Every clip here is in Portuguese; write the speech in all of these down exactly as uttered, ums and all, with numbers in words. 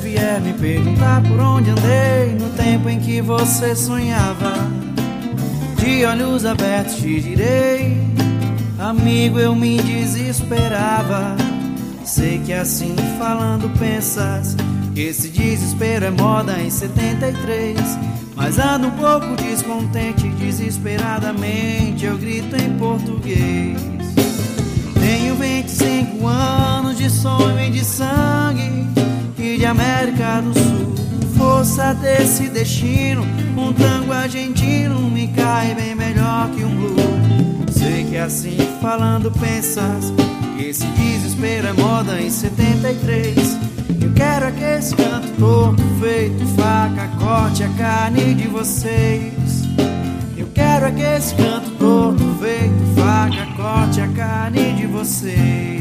vier me perguntar por onde andei no tempo em que você sonhava, de olhos abertos te direi, amigo, eu me desesperava. Sei que assim falando pensas que esse desespero é moda em setenta e três, mas ando um pouco descontente, desesperadamente eu grito em português. Tenho vinte e cinco anos de sonho e de sangue e de América do Sul. Força desse destino, um tango argentino me cai bem melhor que um blues. Sei que assim falando pensas que esse desespero é moda em setenta e três. Eu quero é que esse canto torto feito faca corte a carne de vocês. Eu quero é que esse canto torto feito faca corte a carne de vocês.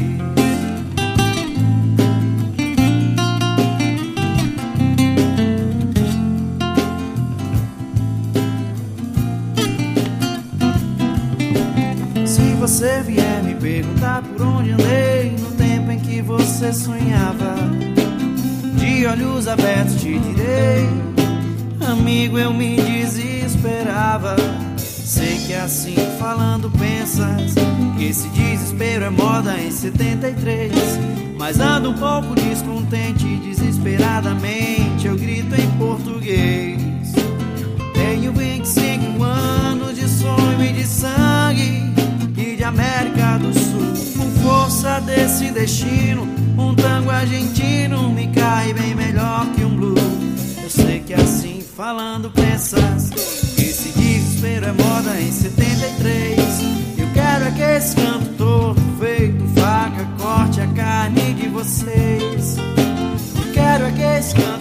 Se você vier me perguntar por onde andei no tempo em que você sonhava, de olhos abertos te direi, amigo, eu me desesperava. Sei que assim falando pensas que esse desespero é moda em setenta e três, mas ando um pouco descontente, desesperadamente eu grito em português. Tenho vinte e cinco anos de sonho e de sangue e de América do Sul. Com força desse destino, um tango argentino me cai bem melhor que um blues. Eu sei que assim falando pensas que esse desespero é moda em setenta e três. Eu quero é que esse canto torto feito faca corte a carne de vocês. Eu quero é que esse canto